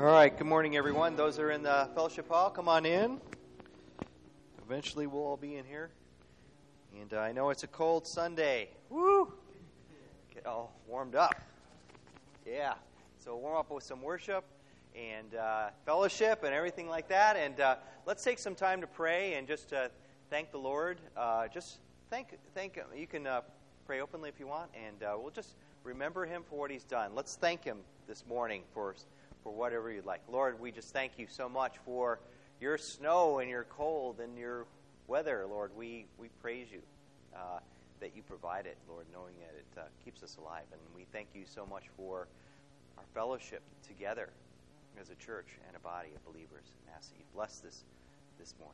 All right, good morning, everyone. Those are in the fellowship hall, come on in. Eventually, we'll all be in here. And I know it's a cold Sunday. Woo! Get all warmed up. Yeah. So warm up with some worship and fellowship and everything like that. And let's take some time to pray and just thank the Lord. Just thank Him. You can pray openly if you want, and we'll just remember Him for what He's done. Let's thank Him this morning for whatever you'd like. Lord, we just thank you so much for your snow and your cold and your weather, Lord. We praise you that you provide it, Lord, knowing that it keeps us alive. And we thank you so much for our fellowship together as a church and a body of believers. And ask that you bless this morning.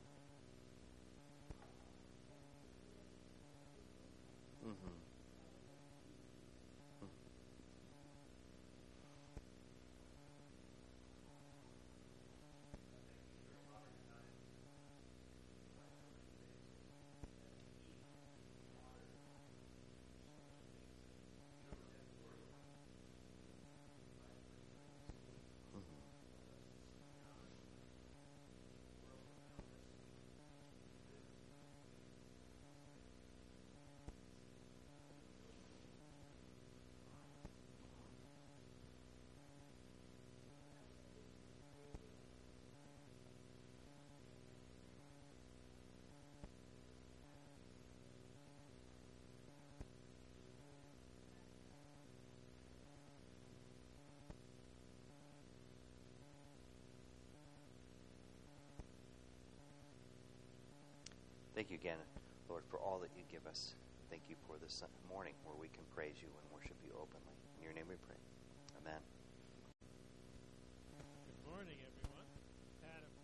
Mm-hmm. Thank you again, Lord, for all that you give us. Thank you for this morning where we can praise you and worship you openly. In your name we pray. Amen. Good morning, everyone. Had a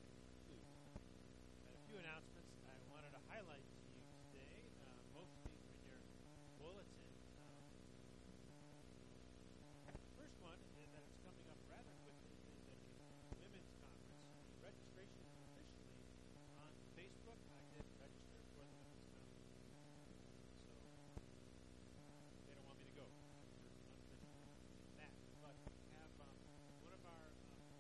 few announcements I wanted to highlight to you today. Most of these are in your bulletin. The first one is that it's coming up rather quickly is the Women's Conference. The registration is officially on Facebook. I did register for the Women's Conference. So they don't want me to go. That. But we have one of our we have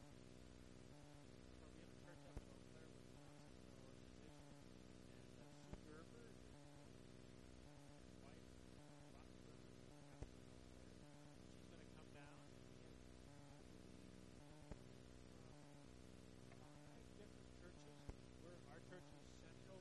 a church up in Eau Claire with an organization, and Sue Gerber is wife, Rock Gerber, she's going to come down and give, I believe, 5 different churches. Our church is Central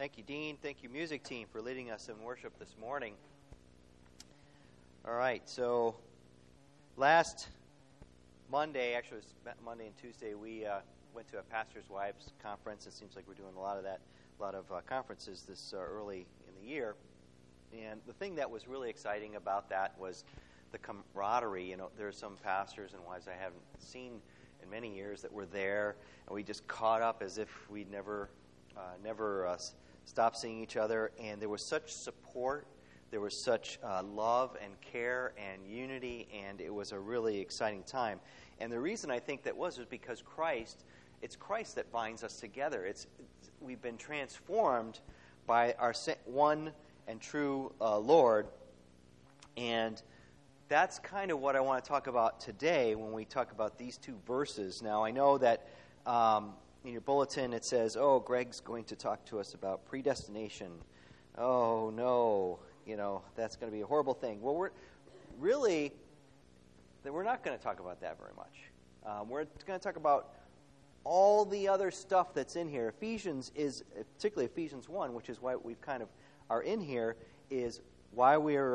Thank you, Dean. Thank you, music team, for leading us in worship this morning. All right, so last Monday, actually it was Monday and Tuesday, we went to a pastor's wives conference. It seems like we're doing a lot of conferences this early in the year. And the thing that was really exciting about that was the camaraderie. You know, there are some pastors and wives I haven't seen in many years that were there, and we just caught up as if we'd never stopped seeing each other. And there was such support, there was such love and care and unity, and it was a really exciting time. And the reason I think that was because it's Christ that binds us together. We've been transformed by our one and true Lord, and that's kind of what I want to talk about today when we talk about these two verses. Now, I know that in your bulletin it says, Greg's going to talk to us about predestination. Oh, no, that's going to be a horrible thing. Well, we're not going to talk about that very much. We're going to talk about all the other stuff that's in here. Particularly Ephesians 1, which is why we've kind of are in here, is why we're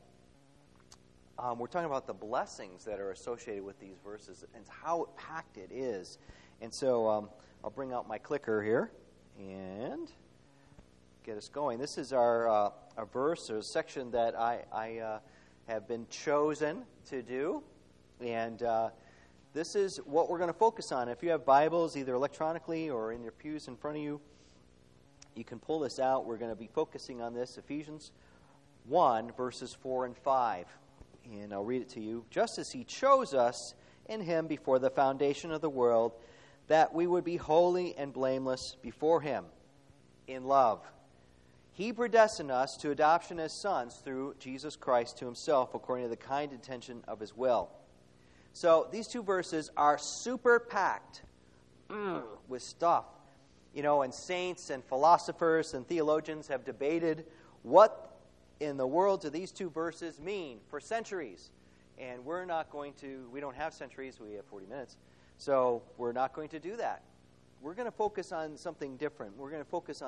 talking about the blessings that are associated with these verses and how packed it is. And so I'll bring out my clicker here and get us going. This is our verse, or a section that I have been chosen to do. And this is what we're going to focus on. If you have Bibles, either electronically or in your pews in front of you, you can pull this out. We're going to be focusing on this, Ephesians 1, verses 4 and 5. And I'll read it to you. Just as he chose us in him before the foundation of the world, that we would be holy and blameless before him in love. He predestined us to adoption as sons through Jesus Christ to himself, according to the kind intention of his will. So these two verses are super packed with stuff. And saints and philosophers and theologians have debated what in the world do these two verses mean for centuries. And we don't have centuries, we have 40 minutes. So we're not going to do that. We're going to focus on something different. We're going to focus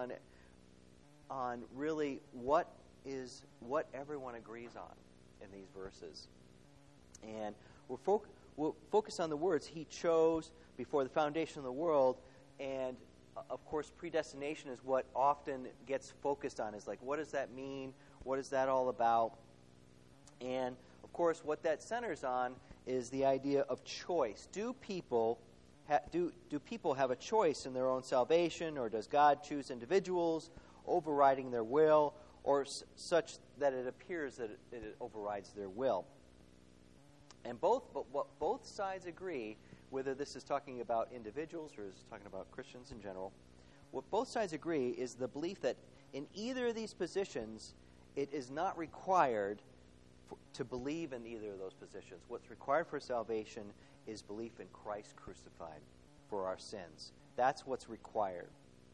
on really what everyone agrees on in these verses. And we'll focus on the words he chose before the foundation of the world. And of course, predestination is what often gets focused on. Is like, what does that mean? What is that all about? And of course, what that centers on is the idea of choice. Do people have a choice in their own salvation, or does God choose individuals, overriding their will, or such that it appears that it overrides their will? And both sides agree, whether this is talking about individuals or is talking about Christians in general. What both sides agree is the belief that in either of these positions, it is not required to believe in either of those positions. What's required for salvation is belief in Christ crucified for our sins. That's what's required.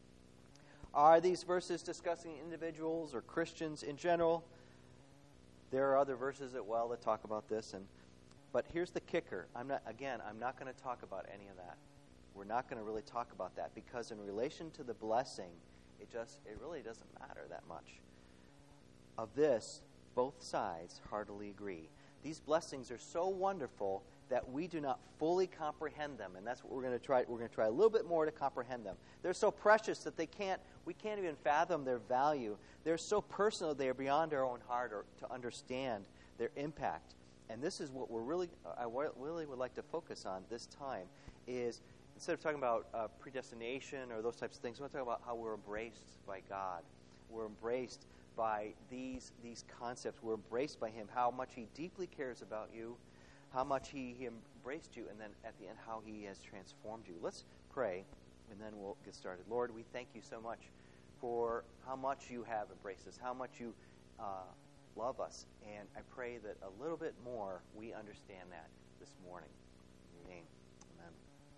Are these verses discussing individuals or Christians in general? There are other verses that talk about this, but here's the kicker. I'm not going to talk about any of that. We're not going to really talk about that because in relation to the blessing, it really doesn't matter that much. Of this, both sides heartily agree. These blessings are so wonderful that we do not fully comprehend them, and that's what we're going to try. We're going to try a little bit more to comprehend them. They're so precious that we can't even fathom their value. They're so personal they are beyond our own heart or to understand their impact. And this is what I really would like to focus on this time is, instead of talking about predestination or those types of things, we want to talk about how we're embraced by God. We're embraced by these concepts. We're embraced by him, how much he deeply cares about you, how much he embraced you, and then at the end, how he has transformed you. Let's pray, and then we'll get started. Lord, we thank you so much for how much you have embraced us, how much you love us, and I pray that a little bit more we understand that this morning. In your name, amen.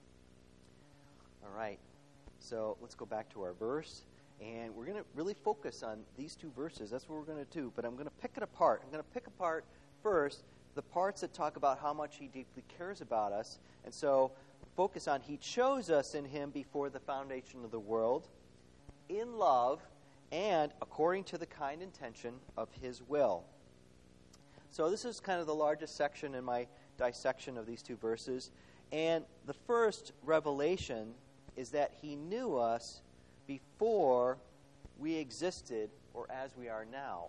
All right, so let's go back to our verse, and we're going to really focus on these two verses. That's what we're going to do, but I'm going to pick it apart. I'm going to pick apart first the parts that talk about how much he deeply cares about us, and so focus on he chose us in him before the foundation of the world in love, and according to the kind intention of his will. So this is kind of the largest section in my dissection of these two verses. And the first revelation is that he knew us before we existed or as we are now.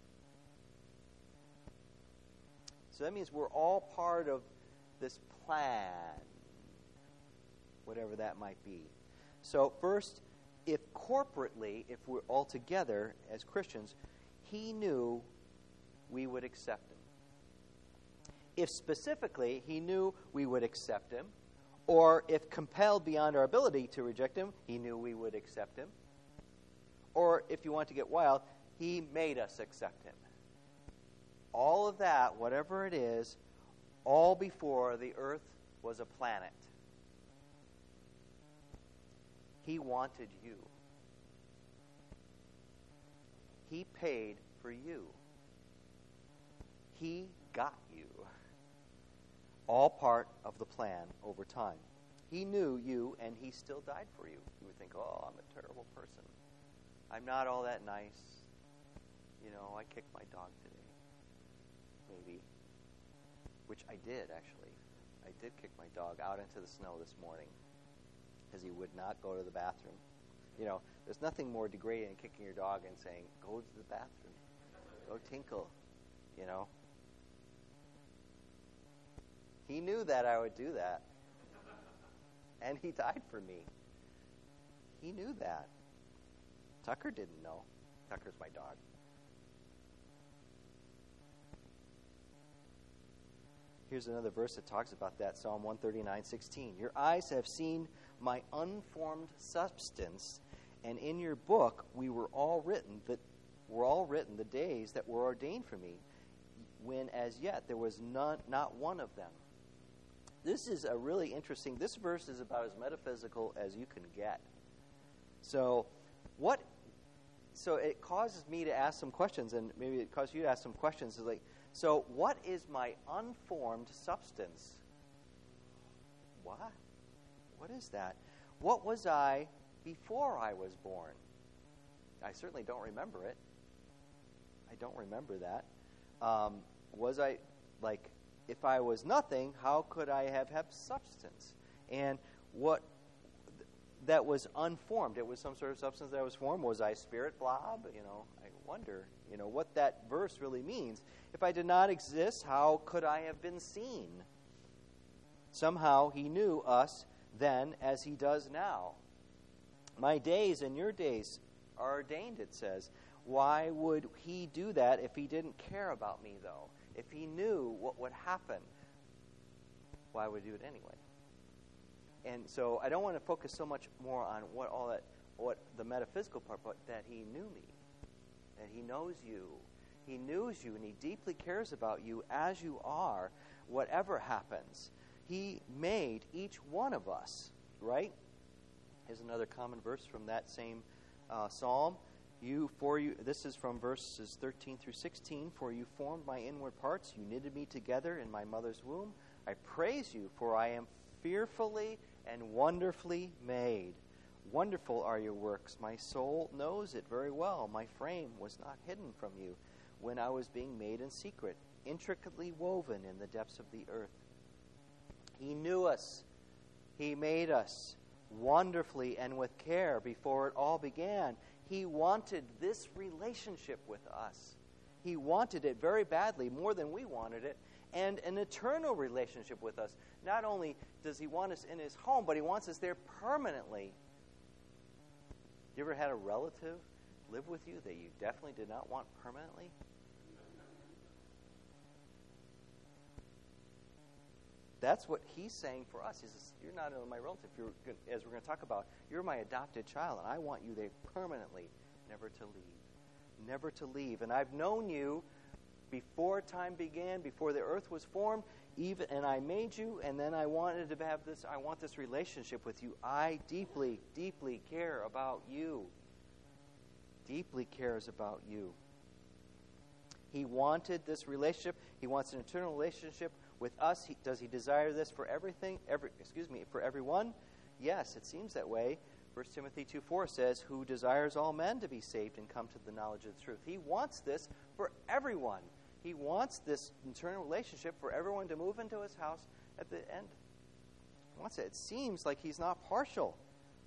So that means we're all part of this plan, whatever that might be. So first, if corporately, if we're all together as Christians, he knew we would accept him. If specifically he knew we would accept him, or if compelled beyond our ability to reject him, he knew we would accept him. Or if you want to get wild, he made us accept him. All of that, whatever it is, all before the earth was a planet. He wanted you. He paid for you. He got you. All part of the plan over time. He knew you, and he still died for you. You would think, oh, I'm a terrible person. I'm not all that nice. You know, I kicked my dog today. Maybe. Which I did, actually. I did kick my dog out into the snow this morning because he would not go to the bathroom. You know, there's nothing more degrading than kicking your dog and saying, go to the bathroom. Go tinkle. You know. He knew that I would do that. And he died for me. He knew that. Tucker didn't know. Tucker's my dog. Here's another verse that talks about that, Psalm 139:16. Your eyes have seen my unformed substance, and in your book we were all written the days that were ordained for me, when as yet there was not one of them. This is a really interesting. This verse is about as metaphysical as you can get. So it causes me to ask some questions, and maybe it causes you to ask some questions. It's like, so what is my unformed substance? What? What is that? What was I before I was born? I certainly don't remember it. I don't remember that. Was I, like, if I was nothing, how could I have substance? And what that was unformed. It was some sort of substance that was formed. Was I a spirit blob? You know, I wonder, what that verse really means. If I did not exist, how could I have been seen? Somehow he knew us then as he does now. My days and your days are ordained, it says. Why would he do that if he didn't care about me, though? If he knew what would happen, why would he do it anyway? And so I don't want to focus so much more on what the metaphysical part, but that he knew me, that he knows you. He knows you, and he deeply cares about you as you are, whatever happens. He made each one of us, right? Here's another common verse from that same psalm. This is from verses 13 through 16. For you formed my inward parts. You knitted me together in my mother's womb. I praise you, for I am fearfully and wonderfully made. Wonderful are your works. My soul knows it very well. My frame was not hidden from you when I was being made in secret, intricately woven in the depths of the earth. He knew us. He made us wonderfully and with care before it all began. He wanted this relationship with us. He wanted it very badly, more than we wanted it, and an eternal relationship with us. Not only does he want us in his home, but he wants us there permanently. You ever had a relative live with you that you definitely did not want permanently? That's what he's saying for us. He says, you're not only my relative, as we're going to talk about, you're my adopted child, and I want you there permanently, never to leave. Never to leave. And I've known you before time began, before the earth was formed, and I made you, and then I wanted to have this, I want this relationship with you. I deeply, deeply care about you. Deeply cares about you. He wanted this relationship. He wants an eternal relationship with us. Does he desire this for everything? For everyone? Yes, it seems that way. 1 Timothy 2:4 says, who desires all men to be saved and come to the knowledge of the truth. He wants this for everyone. He wants this eternal relationship for everyone to move into his house at the end. He wants it. It seems like he's not partial.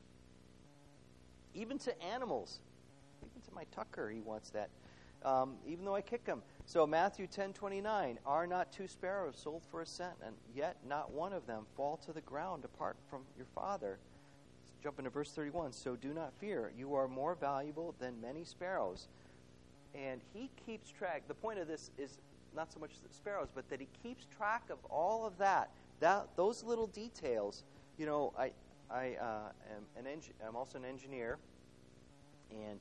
Even to animals. Even to my Tucker, he wants that. Even though I kick him. So Matthew 10:29, are not 2 sparrows sold for a cent, and yet not one of them fall to the ground apart from your Father? Let's jump into verse 31. So do not fear. You are more valuable than many sparrows. And he keeps track. The point of this is not so much the sparrows, but that he keeps track of all of that. Those little details. You know, I'm also an engineer, and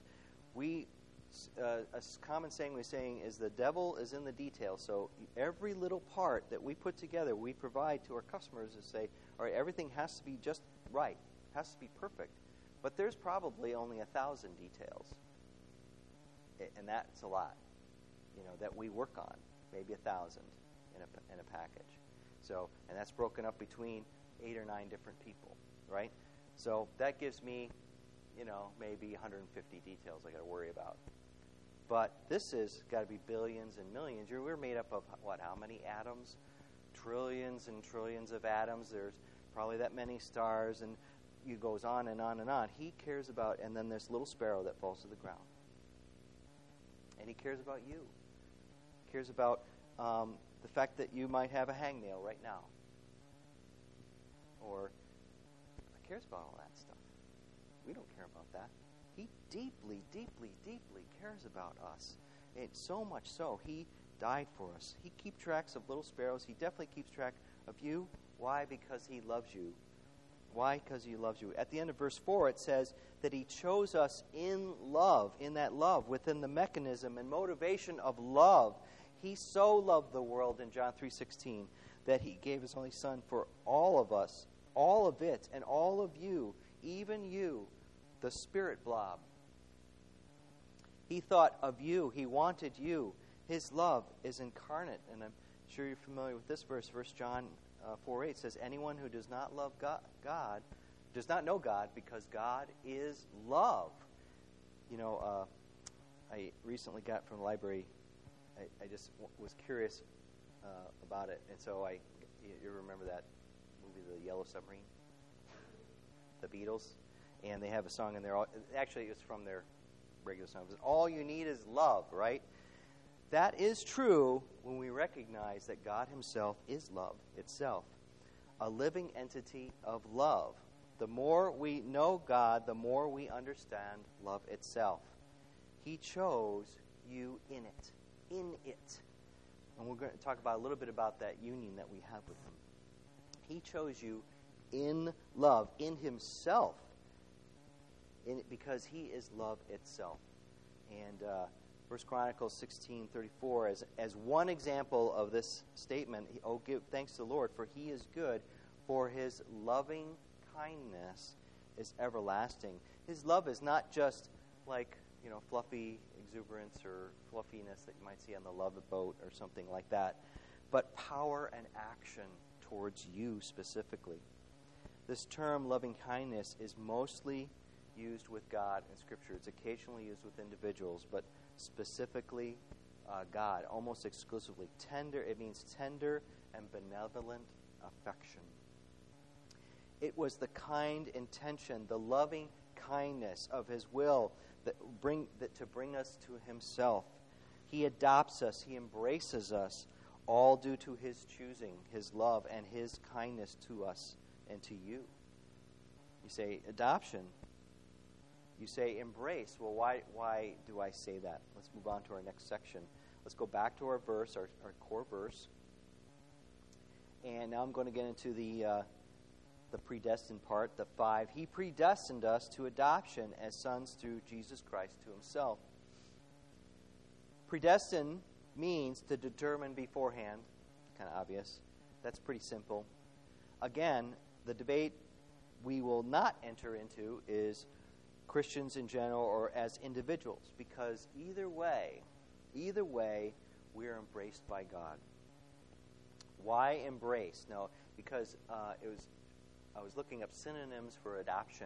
a common saying we're saying is the devil is in the details. So every little part that we put together, we provide to our customers to say, all right, everything has to be just right, has to be perfect. But there's probably only 1,000 details, and that's a lot, that we work on. Maybe 1,000 in a package. So, and that's broken up between 8 or 9 different people, right? So that gives me, maybe 150 details I got to worry about. But this has got to be billions and millions. We're made up of, how many atoms? Trillions and trillions of atoms. There's probably that many stars, and it goes on and on and on. He cares about, and then this little sparrow that falls to the ground. And he cares about you. He cares about the fact that you might have a hangnail right now. Or he cares about all that stuff. We don't care about that. He deeply, deeply, deeply cares about us. And so much so, he died for us. He keeps track of little sparrows. He definitely keeps track of you. Why? Because he loves you. Why? Because he loves you. At the end of verse 4, it says that he chose us in love, in that love, within the mechanism and motivation of love. He so loved the world in John 3:16 that he gave his only Son for all of us, all of it, and all of you, even you, the spirit blob. He thought of you. He wanted you. His love is incarnate. And I'm sure you're familiar with this verse. 1 John 4:8 says, anyone who does not love God does not know God, because God is love. I recently got from the library, I just was curious about it. And so you remember that movie, The Yellow Submarine? The Beatles? And they have a song in there. Actually, it's from their regular song. All you need is love, right? That is true when we recognize that God himself is love itself, a living entity of love. The more we know God, the more we understand love itself. He chose you in it. And we're going to talk about a little bit about that union that we have with him. He chose you in love, in himself, because he is love itself. And 1 Chronicles 16:34, as one example of this statement, give thanks to the Lord, for he is good, for his loving kindness is everlasting. His love is not just like, fluffy exuberance or fluffiness that you might see on the Love Boat or something like that, but power and action towards you specifically. This term, loving kindness, is mostly used with God in Scripture. It's occasionally used with individuals, but specifically God, almost exclusively. Tender, it means tender and benevolent affection. It was the kind intention, the loving kindness of his will to bring us to himself. He adopts us, he embraces us, all due to his choosing, his love, and his kindness to us and to you. You say adoption. You say embrace. Well, why do I say that? Let's move on to our next section. Let's go back to our verse, our core verse. And now I'm going to get into the predestined part, the 5. He predestined us to adoption as sons through Jesus Christ to himself. Predestined means to determine beforehand. Kind of obvious. That's pretty simple. Again, the debate we will not enter into is Christians in general or as individuals, because either way, we are embraced by God. Why embrace? No, because I was looking up synonyms for adoption,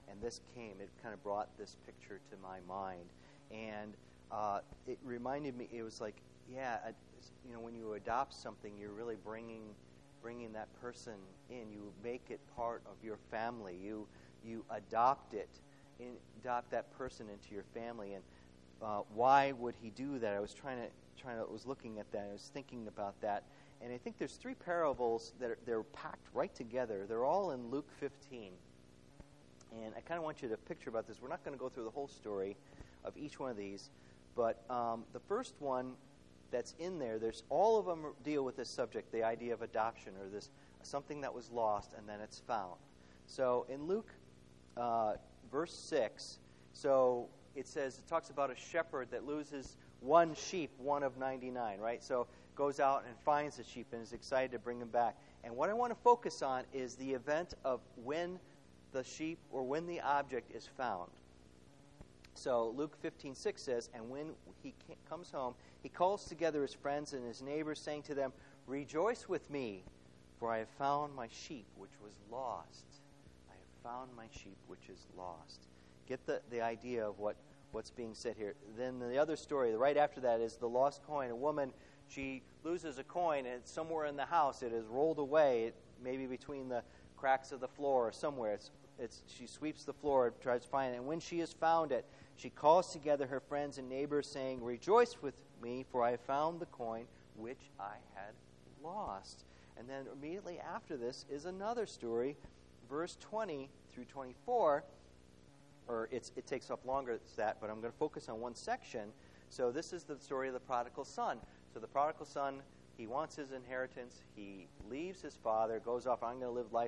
And this came. It kind of brought this picture to my mind. And it reminded me, it was like, when you adopt something, you're really bringing that person in. You make it part of your family. You adopt that person into your family. And why would he do that? I was was looking at that. I was thinking about that. And I think there's 3 parables they're packed right together. They're all in Luke 15. And I kind of want you to picture about this. We're not going to go through the whole story of each one of these. But the first one that's in there's all of them deal with this subject, the idea of adoption, or this something that was lost and then it's found. So in Luke verse 6, so it talks about a shepherd that loses one sheep, one of 99, right? So goes out and finds the sheep and is excited to bring him back. And what I want to focus on is the event of when the sheep or when the object is found. So Luke 15:6 says, and when he comes home, he calls together his friends and his neighbors, saying to them, "Rejoice with me, for I have found my sheep which was lost." I have found my sheep which is lost. Get the idea of what's being said here. Then the other story, right after that, is the lost coin. A woman, she loses a coin, and it's somewhere in the house. It is rolled away, maybe between the cracks of the floor or somewhere. She sweeps the floor, tries to find it. And when she has found it, she calls together her friends and neighbors, saying, "Rejoice with me, for I have found the coin which I had lost." And then immediately after this is another story, verse 20 through 24. Or it takes up longer than that, but I'm going to focus on one section. So this is the story of the prodigal son. So the prodigal son, he wants his inheritance. He leaves his father, goes off. I'm going to live life,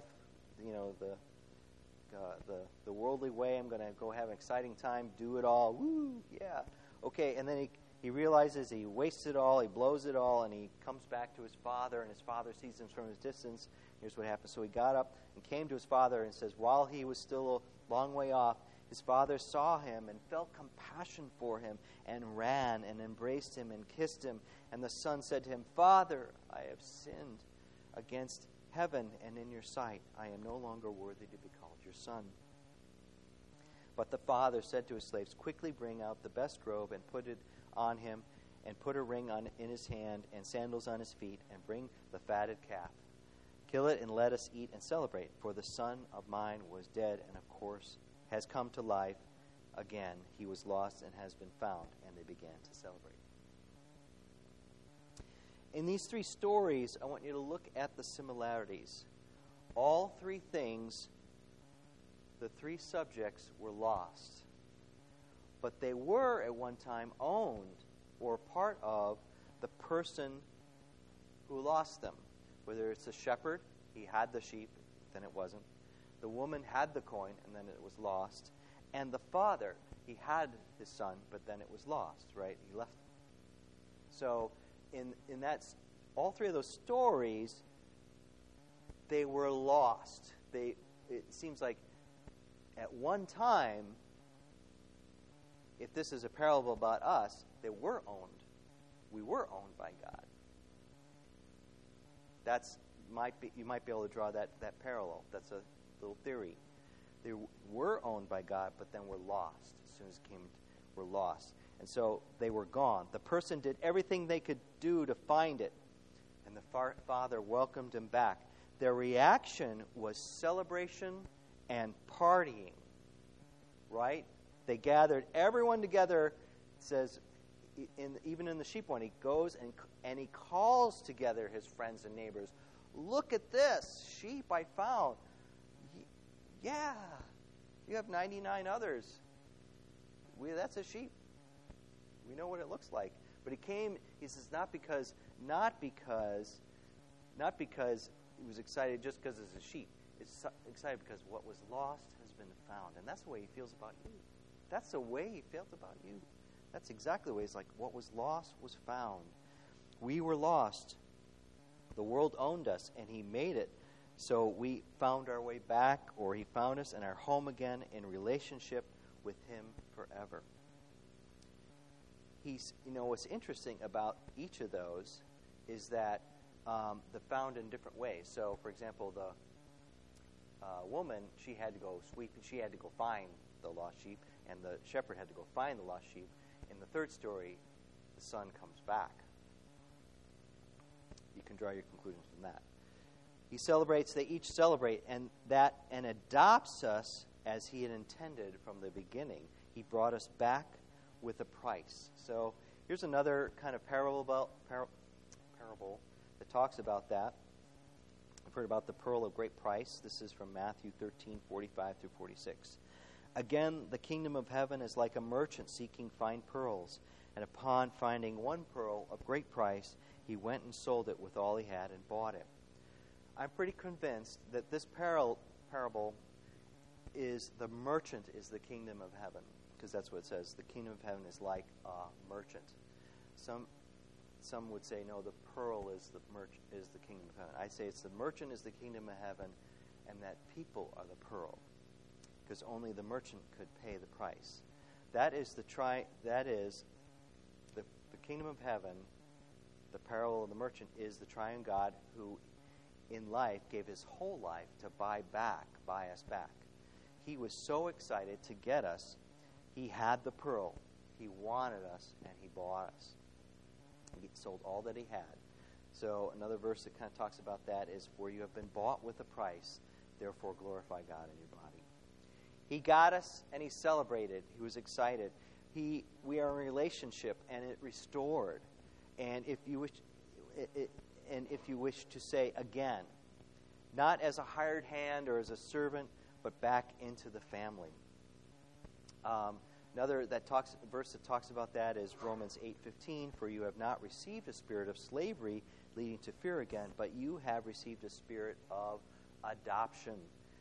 the worldly way. I'm going to go have an exciting time, do it all. Woo, yeah. Okay, and then he realizes he wastes it all, he blows it all, and he comes back to his father, and his father sees him from his distance. Here's what happens. So he got up and came to his father and says, while he was still a long way off, his father saw him and felt compassion for him and ran and embraced him and kissed him. And the son said to him, "Father, I have sinned against heaven and in your sight. I am no longer worthy to be called your son." But the father said to his slaves, "Quickly bring out the best robe and put it on him, and put a ring in his hand and sandals on his feet, and bring the fatted calf. Kill it and let us eat and celebrate. For the son of mine was dead and, of course, has come to life again. He was lost and has been found." And they began to celebrate. In these 3 stories, I want you to look at the similarities. All 3 things, the 3 subjects were lost. But they were at one time owned or part of the person who lost them. Whether it's a shepherd, he had the sheep, then it wasn't. The woman had the coin, and then it was lost. And the father, he had his son, but then it was lost, right? He left him. So in that, all 3 of those stories, they were lost. It seems like at one time, if this is a parable about us, they were owned. We were owned by God. You might be able to draw that parallel. That's a little theory. They were owned by God, but then were lost. As soon as it came, were lost. And so they were gone. The person did everything they could do to find it, and the father welcomed him back. Their reaction was celebration and partying, right? They gathered everyone together. It says, even in the sheep one, he goes and he calls together his friends and neighbors. "Look at this sheep I found." Yeah, you have 99 others. That's a sheep. We know what it looks like. But he says, not because he was excited just because it's a sheep. It's excited because what was lost has been found. And that's the way he feels about you. That's the way he felt about you. That's exactly the way it's like, what was lost was found. We were lost. The world owned us, and he made it. So we found our way back, or he found us in our home again in relationship with him forever. What's interesting about each of those is that they're found in different ways. So, for example, woman, she had to go sweep, she had to go find the lost sheep, and the shepherd had to go find the lost sheep. In the third story, the son comes back. You can draw your conclusions from that. He celebrates, they each celebrate, and adopts us as he had intended from the beginning. He brought us back with a price. So here's another kind of parable that talks about that. We've heard about the pearl of great price. This is from Matthew 13:45 through 46. Again, the kingdom of heaven is like a merchant seeking fine pearls, and upon finding one pearl of great price, he went and sold it with all he had and bought it. I'm pretty convinced that this parable is the merchant is the kingdom of heaven, because that's what it says. The kingdom of heaven is like a merchant. Some would say, no, the pearl is the kingdom of heaven. I say it's the merchant is the kingdom of heaven, and that people are the pearl, because only the merchant could pay the price. That is the kingdom of heaven. The parable of the merchant is the triune God who, in life, gave his whole life to buy us back. He was so excited to get us. He had the pearl. He wanted us, and he bought us. He sold all that he had. So another verse that kind of talks about that is, "For you have been bought with a price, therefore glorify God in your body." He got us, and he celebrated. He was excited. We are in a relationship, and it restored. And if you wish to say again, not as a hired hand or as a servant, but back into the family. Another verse that talks about that is Romans 8:15. For you have not received a spirit of slavery leading to fear again, but you have received a spirit of adoption,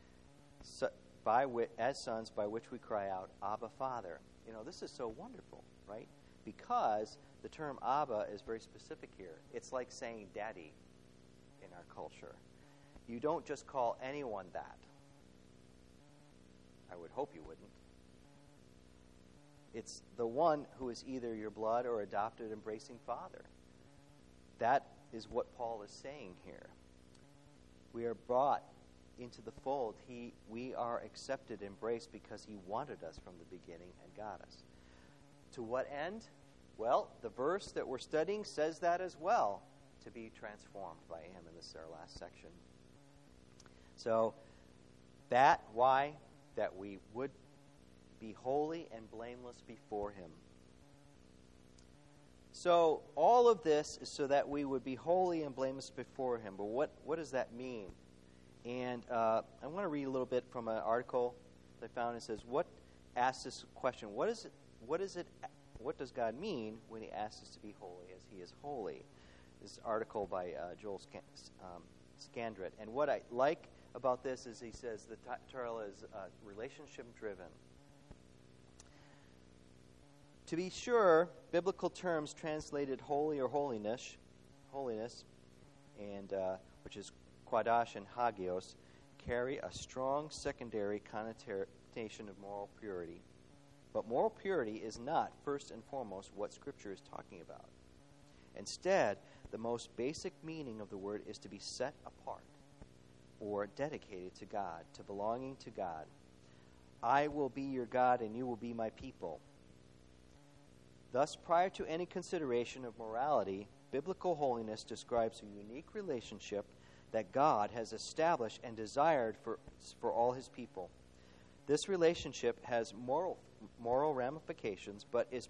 as sons, by which we cry out, Abba, Father. This is so wonderful, right? Because the term Abba is very specific here. It's like saying daddy in our culture. You don't just call anyone that. I would hope you wouldn't. It's the one who is either your blood or adopted, embracing father. That is what Paul is saying here. We are brought into the fold. We are accepted, embraced, because he wanted us from the beginning and got us. To what end? Well, the verse that we're studying says that as well, to be transformed by him, and this is our last section. So, why? That we would be holy and blameless before him. So, all of this is so that we would be holy and blameless before him. But what does that mean? And I want to read a little bit from an article that I found. It says, asks this question, what does God mean when he asks us to be holy as he is holy? This is an article by Joel Scandrett. And what I like about this is he says the title is relationship-driven. To be sure, biblical terms translated holy or holiness, and which is Quadash and Hagios, carry a strong secondary connotation of moral purity. But moral purity is not, first and foremost, what Scripture is talking about. Instead, the most basic meaning of the word is to be set apart or dedicated to God, to belonging to God. I will be your God and you will be my people. Thus, prior to any consideration of morality, biblical holiness describes a unique relationship that God has established and desired for all his people. This relationship has moral ramifications, but it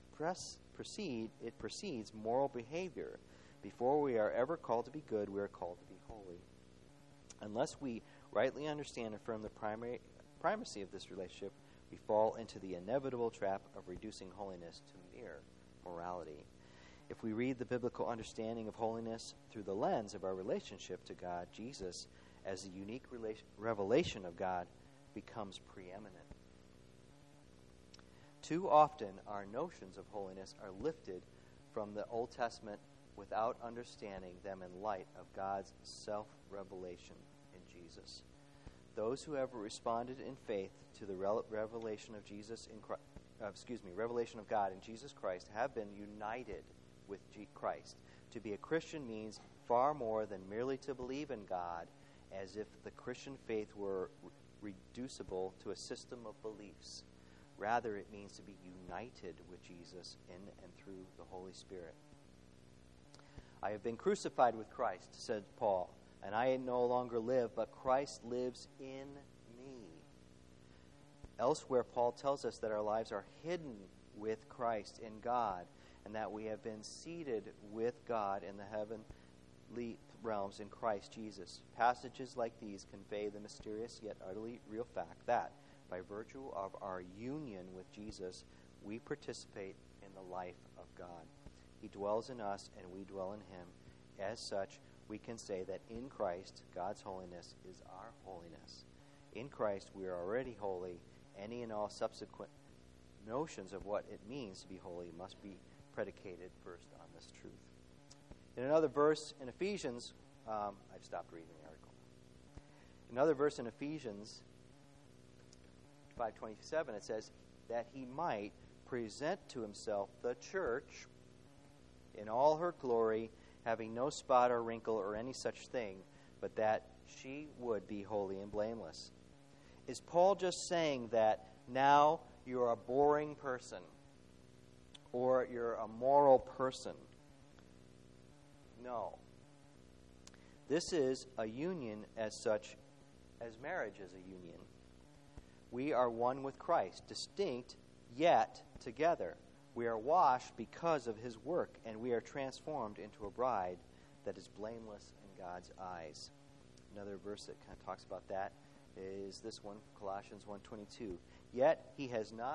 precedes moral behavior. Before we are ever called to be good, we are called to be holy. Unless we rightly understand and affirm the primacy of this relationship, we fall into the inevitable trap of reducing holiness to mere morality. If we read the biblical understanding of holiness through the lens of our relationship to God, Jesus, as a unique revelation of God, becomes preeminent. Too often, our notions of holiness are lifted from the Old Testament without understanding them in light of God's self-revelation in Jesus. Those who have responded in faith to the revelation of revelation of God in Jesus Christ have been united with Christ. To be a Christian means far more than merely to believe in God as if the Christian faith were reducible to a system of beliefs. Rather, it means to be united with Jesus in and through the Holy Spirit. I have been crucified with Christ, said Paul, and I no longer live, but Christ lives in me. Elsewhere, Paul tells us that our lives are hidden with Christ in God, and that we have been seated with God in the heavenly realms in Christ Jesus. Passages like these convey the mysterious yet utterly real fact that, by virtue of our union with Jesus, we participate in the life of God. He dwells in us, and we dwell in him. As such, we can say that in Christ, God's holiness is our holiness. In Christ, we are already holy. Any and all subsequent notions of what it means to be holy must be predicated first on this truth. In another verse in Ephesians, I've stopped reading the article. Another verse in Ephesians 5:27, it says that he might present to himself the church in all her glory, having no spot or wrinkle or any such thing, but that she would be holy and blameless. Is Paul just saying that now you're a boring person or you're a moral person? No. This is a union as such as marriage is a union. We are one with Christ, distinct yet together. We are washed because of his work, and we are transformed into a bride that is blameless in God's eyes. Another verse that kind of talks about that is this one, Colossians 1:22. Yet he has now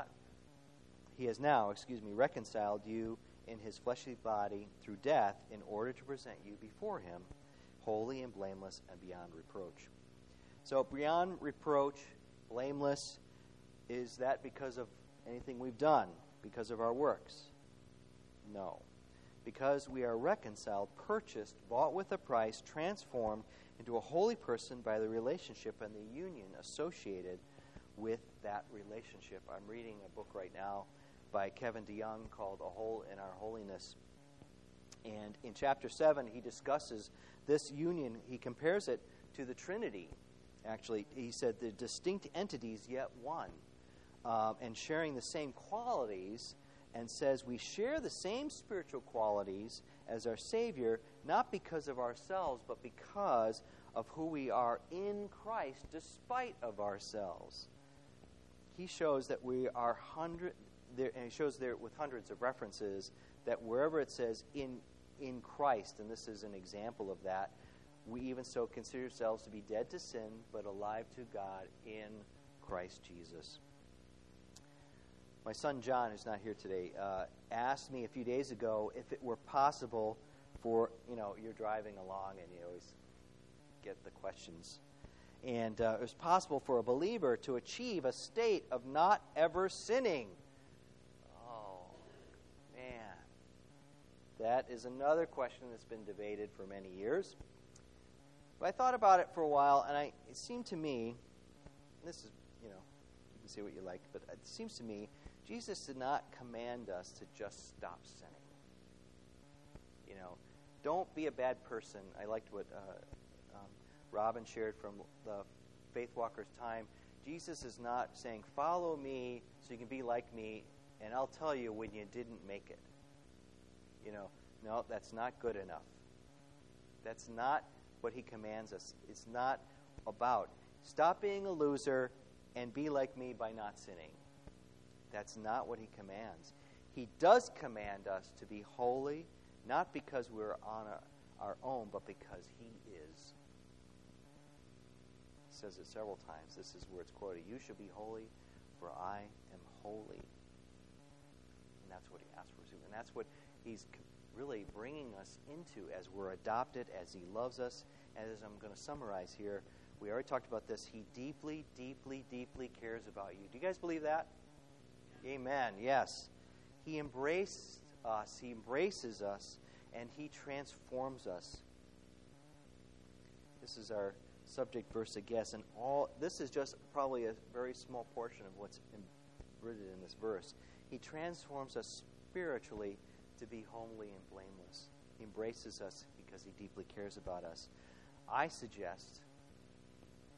reconciled you in his fleshly body through death in order to present you before him holy and blameless and beyond reproach. So beyond reproach, blameless, is that because of anything we've done, because of our works? No. Because we are reconciled, purchased, bought with a price, transformed into a holy person by the relationship and the union associated with that relationship. I'm reading a book right now by Kevin DeYoung called A Hole in Our Holiness. And in chapter 7, he discusses this union. He compares it to the Trinity. Actually, he said the distinct entities yet one, and sharing the same qualities, and says we share the same spiritual qualities as our Savior, not because of ourselves, but because of who we are in Christ, despite of ourselves. He shows that we are and he shows there with hundreds of references that wherever it says in Christ, and this is an example of that, we even so consider ourselves to be dead to sin, but alive to God in Christ Jesus. My son John, who's not here today, asked me a few days ago if it were possible for, you're driving along and you always get the questions. And it was possible for a believer to achieve a state of not ever sinning. Oh, man. That is another question that's been debated for many years. But I thought about it for a while, and it seemed to me, this is, you can say what you like, but it seems to me, Jesus did not command us to just stop sinning. Don't be a bad person. I liked what Robin shared from the Faith Walker's time. Jesus is not saying, follow me so you can be like me, and I'll tell you when you didn't make it. No, that's not good enough. That's not what he commands us. It's not about stop being a loser and be like me by not sinning. That's not what he commands. He does command us to be holy, not because we're on our own, but because he is. He says it several times. This is where it's quoted. You should be holy, for I am holy. And that's what he asks for. And that's what he's really bringing us into as we're adopted, as he loves us. And as I'm going to summarize here, we already talked about this. He deeply, deeply, deeply cares about you. Do you guys believe that? Amen. Yes. He embraced us. He embraces us, and he transforms us. This is our subject verse, I guess, and this is just probably a very small portion of what's written in this verse. He transforms us spiritually to be homely and blameless. He embraces us because he deeply cares about us. I suggest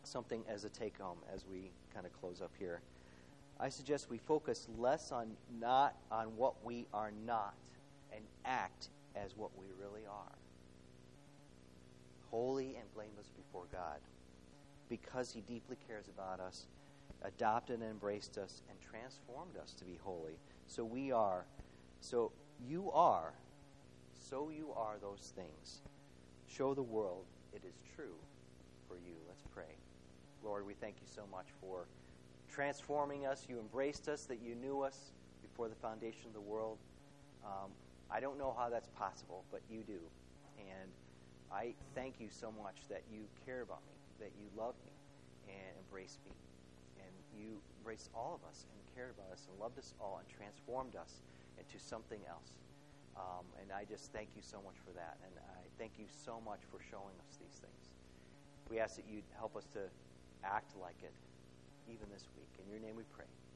something as a take-home as we kind of close up here. I suggest we focus less on not on what we are not and act as what we really are. Holy and blameless before God. Because He deeply cares about us, adopted and embraced us, and transformed us to be holy. So we are, so you are those things. Show the world it is true for you. Let's pray. Lord, we thank you so much for transforming us. You embraced us, that you knew us before the foundation of the world. I don't know how that's possible, but you do. And I thank you so much that you care about me, that you love me and embrace me. And you embraced all of us and cared about us and loved us all and transformed us into something else. And I just thank you so much for that. And I thank you so much for showing us these things. We ask that you'd help us to act like it even this week. In your name we pray.